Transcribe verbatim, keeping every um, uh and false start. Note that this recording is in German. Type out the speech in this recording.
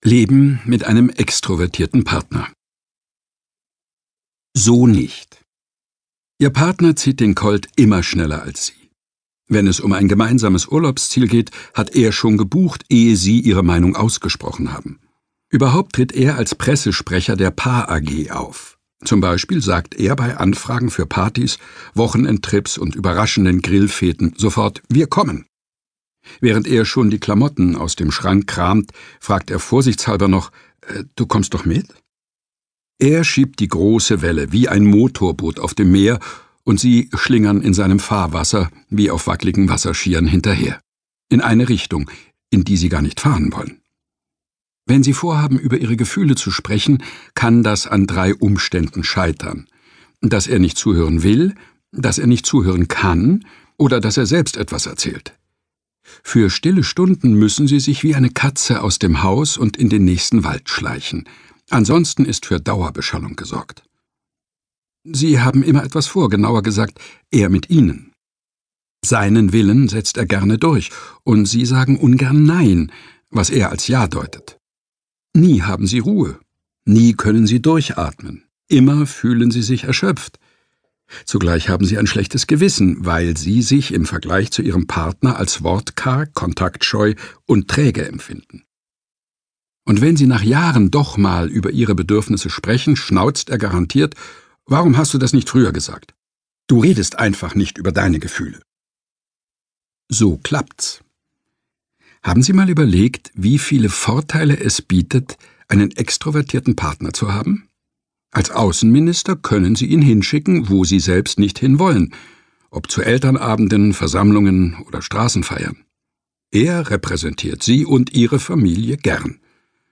Leben mit einem extrovertierten Partner. So nicht. Ihr Partner zieht den Colt immer schneller als Sie. Wenn es um ein gemeinsames Urlaubsziel geht, hat er schon gebucht, ehe Sie Ihre Meinung ausgesprochen haben. Überhaupt tritt er als Pressesprecher der Paar A G auf. Zum Beispiel sagt er bei Anfragen für Partys, Wochenendtrips und überraschenden Grillfeten sofort »Wir kommen«. Während er schon die Klamotten aus dem Schrank kramt, fragt er vorsichtshalber noch äh, »Du kommst doch mit?« Er schiebt die große Welle wie ein Motorboot auf dem Meer und Sie schlingern in seinem Fahrwasser wie auf wackeligen Wasserskiern hinterher. In eine Richtung, in die Sie gar nicht fahren wollen. Wenn Sie vorhaben, über Ihre Gefühle zu sprechen, kann das an drei Umständen scheitern. Dass er nicht zuhören will, dass er nicht zuhören kann oder dass er selbst etwas erzählt. Für stille Stunden müssen Sie sich wie eine Katze aus dem Haus und in den nächsten Wald schleichen. Ansonsten ist für Dauerbeschallung gesorgt. Sie haben immer etwas vor, genauer gesagt, er mit Ihnen. Seinen Willen setzt er gerne durch, und Sie sagen ungern Nein, was er als Ja deutet. Nie haben Sie Ruhe, nie können Sie durchatmen, immer fühlen Sie sich erschöpft. Zugleich haben Sie ein schlechtes Gewissen, weil Sie sich im Vergleich zu Ihrem Partner als wortkarg, kontaktscheu und träge empfinden. Und wenn Sie nach Jahren doch mal über Ihre Bedürfnisse sprechen, schnauzt er garantiert, »Warum hast du das nicht früher gesagt? Du redest einfach nicht über deine Gefühle.« So klappt's. Haben Sie mal überlegt, wie viele Vorteile es bietet, einen extrovertierten Partner zu haben? Als Außenminister können Sie ihn hinschicken, wo Sie selbst nicht hinwollen, ob zu Elternabenden, Versammlungen oder Straßenfeiern. Er repräsentiert Sie und Ihre Familie gern.